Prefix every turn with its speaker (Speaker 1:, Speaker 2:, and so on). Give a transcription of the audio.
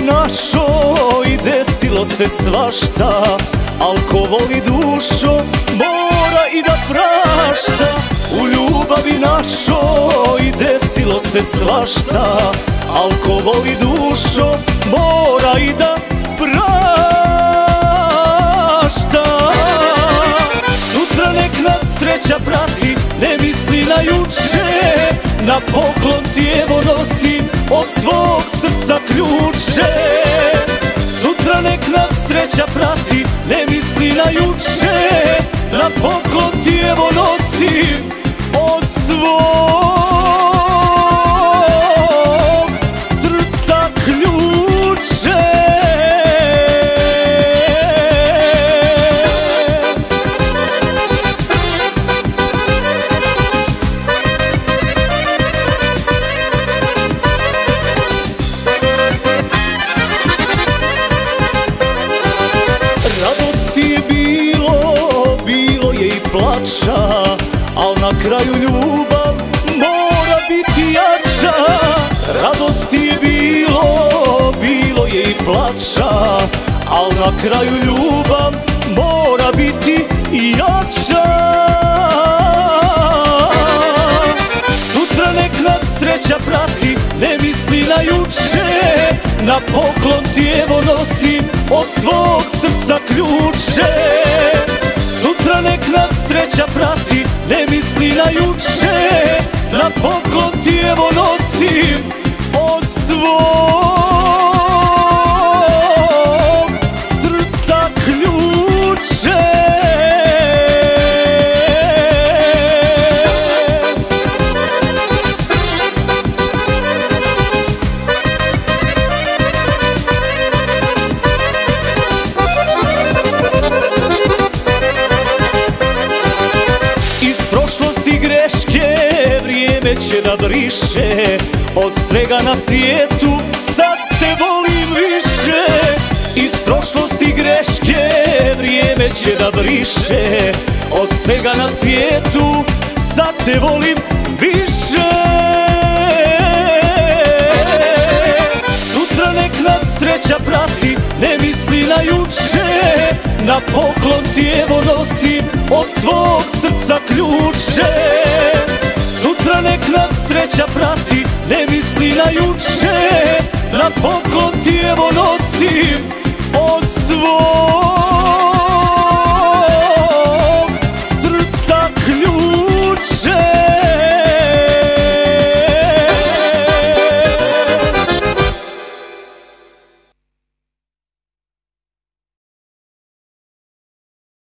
Speaker 1: našoj desilo se svašta, al ko voli dušo mora i da prašta. U ljubavi našoj desilo se svašta, al ko voli dušo mora i da prašta. Sutra nek nas sreća prati, ne misli na juče, na poklon ti evo nosim od svog srca ključe. Sutra nek nas sreća prati, ne misli na juče, na poklon ti evo nosim od svog srca ključe. Radosti je bilo je i plača, al na kraju ljubav mora biti jača. Radosti je bilo je i plača, al na kraju ljubav mora biti jača. Sutra nek nas sreća prati, ne misli na juče, na poklon ti evo nosim od svog srca ključe. Sutra nek nas sreća prati, ne misli na juče, na poklon ti evo nosim od svog srca ključe. Prošlosti greške vrijeme će da briše, od svega na svijetu sad te volim više. Iz prošlosti greške vrijeme će da briše, od svega na svijetu sad te volim više. Sutra nek nas sreća prati, ne misli na juče, na poklon ti evo nosim od svog srca ključe. Sutra nek nas sreća prati, ne misli na juče, na poklon ti evo